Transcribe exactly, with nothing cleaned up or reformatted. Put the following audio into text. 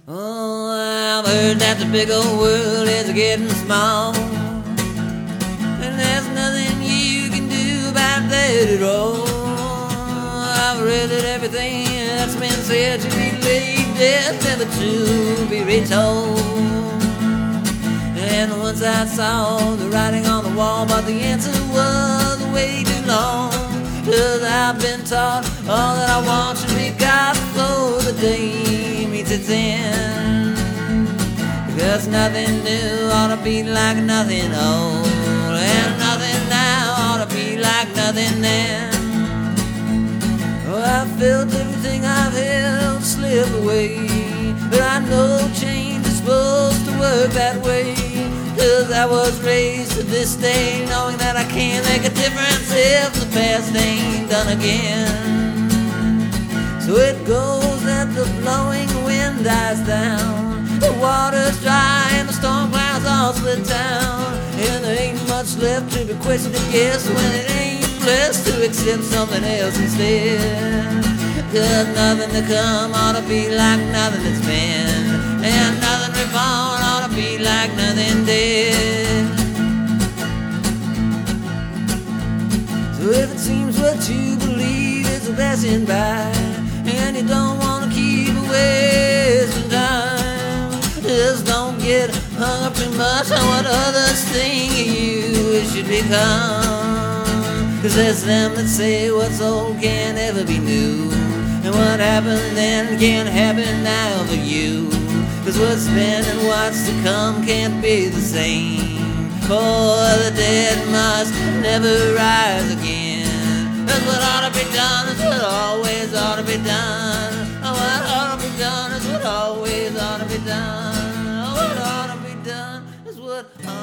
Oh, I've heard that the big old world is getting small, and there's nothing you can do about that at all. I've read that everything that's been said to be laid dead, never to be retold. And once I saw the writing on the wall, but the answer was way too long. Cause I've been taught all that I want should be God before the day meets its end. Because nothing new ought to be like nothing old, and nothing now ought to be like nothing then. Oh, I felt everything I've held slip away, but I know change is supposed to work that way. Cause I was raised to this day knowing that I can't make a difference if the past ain't done again. So it goes that the blowing wind dies down, the water's dry and the storm clouds all split down, and there ain't much left to be questioned and guessed when it ain't blessed to accept something else instead. Cause nothing to come ought to be like nothing that's been, and nothing reborn ought to be like nothing dead. So if it seems what you believe is a passing by, and you don't want to keep wasting time, just don't get hung up too much on what others think of you it should become. Cause there's them that say what's old can't ever be new, and what happened then can't happen now for you. Cause what's been and what's to come can't be the same, for the dead must never rise again. Cause what ought to be done is what always ought to be done. Oh, what ought to be done is what always ought to be done. Oh, what ought to be done is what ought